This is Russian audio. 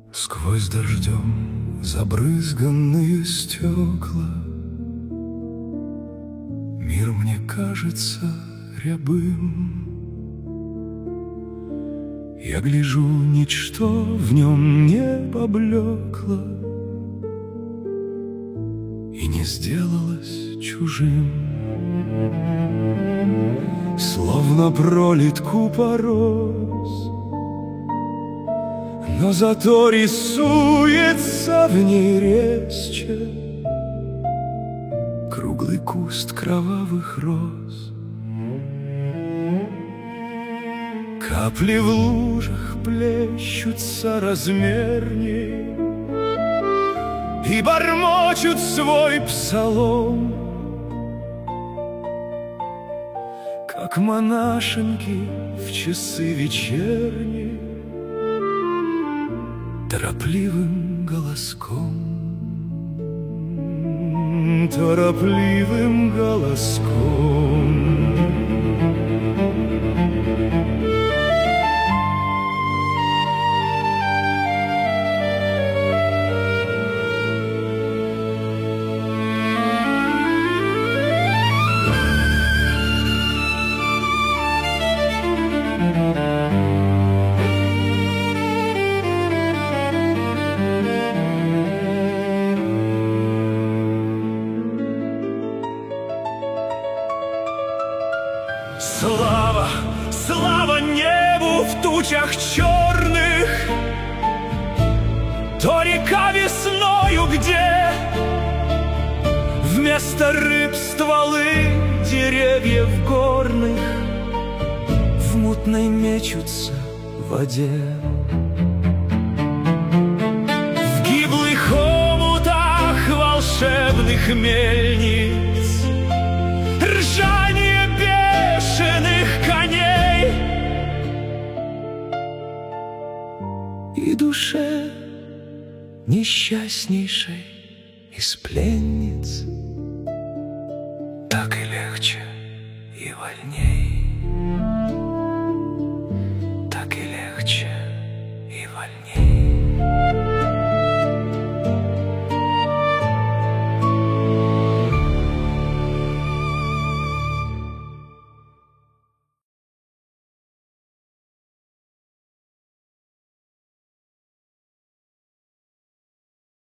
Сквозь дождем забрызганные стекла мир мне кажется рябым. Я гляжу, ничто в нем не поблекло и не сделалось чужим. Словно пролит купорос, но зато рисуется в ней резче круглый куст кровавых роз. Капли в лужах плещутся размерней и бормочут свой псалом, как монашенки в часы вечерние торопливым голоском, торопливым голоском. Слава, слава небу в тучах черных, то река весною, где вместо рыб стволы деревьев горных в мутной мечутся в воде. В гиблых омутах волшебных мельниц ржание бешеных коней, и душе несчастнейшей из пленниц